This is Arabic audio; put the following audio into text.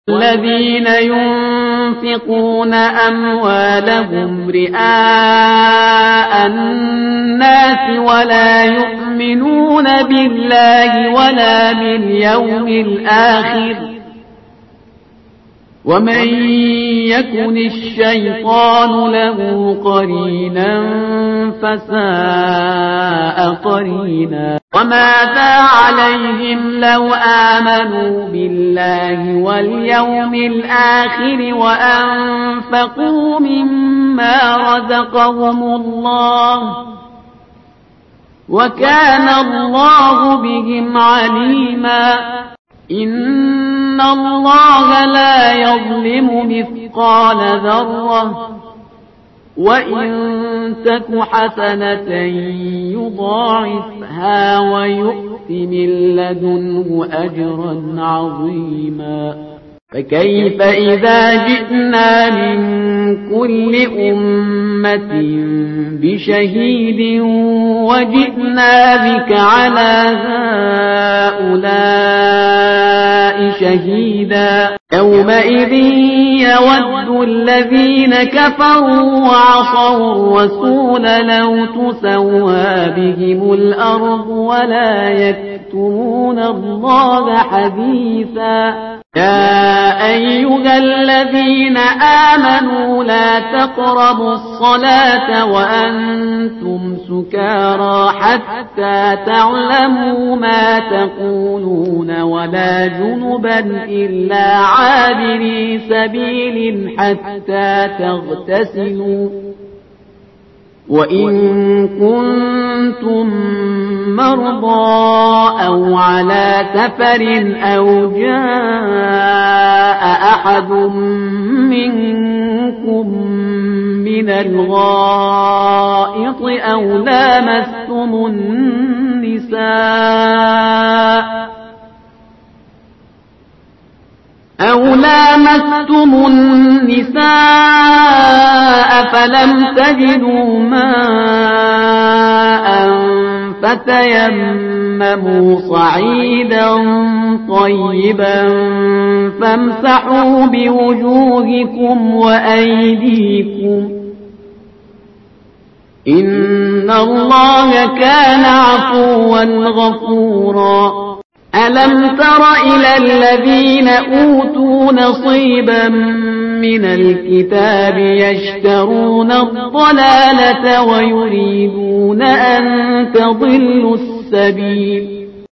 الذين ينفقون أموالهم رئاء الناس ولا يؤمنون بالله ولا باليوم الآخر ومن يكن الشيطان له قرينا فساء قرينا وماذا عليهم لو آمنوا بالله واليوم الآخر وأنفقوا مما رزقهم الله وكان الله بهم عليما إن الله لا يظلم مثقال ذرة وإن تك حسنة يضاعفها ويؤت من لدنه أجرا عظيما فكيف إذا جئنا من كل أمة بشهيد وجئنا بك على هؤلاء شهيدا يومئذ يود الذين كفروا وعصوا الرسول لو تسوى بهم الأرض ولا يكتمون الله حديثا يا أيها الذين آمنوا لا تقربوا الصلاة وأنتم سكارى حتى تعلموا ما تقولون ولا جنبا إلا عابري سبيل حتى تغتسلوا وإن كنتم مرضى أو على سفر أو جاء أحد منكم من الغائط أو لامستم النساء فلم تجدوا ماء فتيمموا صعيدا طيبا فامسحوا بوجوهكم وأيديكم إن الله كان عفوا غفورا ألم تر إلى الذين أوتوا نصيبا من الكتاب يشترون الضلالة ويريدون أن تضلوا السبيل